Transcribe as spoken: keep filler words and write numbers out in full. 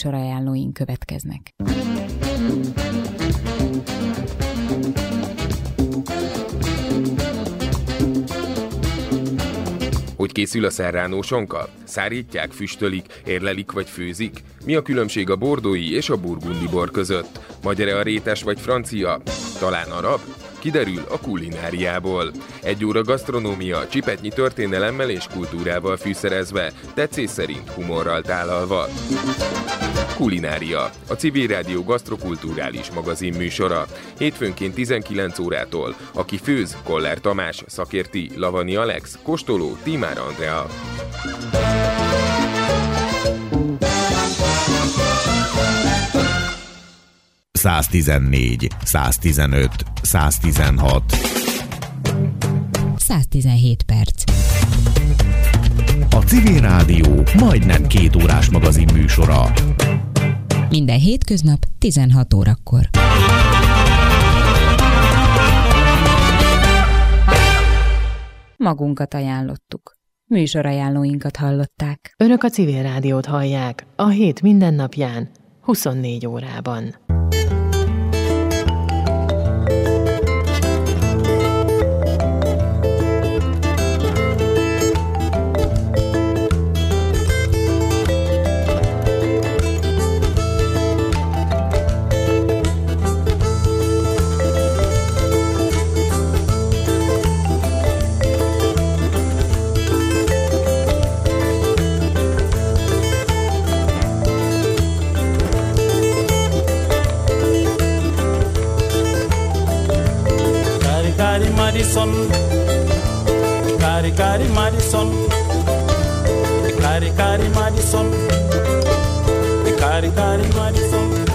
műsorajánlóink következnek. Hogy készül a serrano sonka? Szárítják, füstölik, érlelik vagy főzik? Mi a különbség a bordói és a burgundi bor között? Magyar-e a rétes vagy francia? Talán arab? Kiderül a kulináriából. Egy óra gasztronómia, csipetnyi történelemmel és kultúrával fűszerezve, tetszés szerint humorral tálalva. Kulinária, a Civil Rádió gasztrokulturális magazin műsora. Hétfőnként tizenkilenc órától. Aki főz, Koller Tamás, szakérti, Lavani Alex, kóstoló, Tímár Andrea. száztizennégy, száztizenöt, száztizenhat. száztizenhét perc. A Civil Rádió majdnem két órás magazin műsora. Minden hétköznap tizenhat órakor. Magunkat ajánlottuk. Műsorajánlóinkat hallották. Önök a Civil Rádiót hallják a hét minden napján, huszonnégy órában. Madison, Cari Cari Madison, Cari Cari Madison, Cari Cari Madison.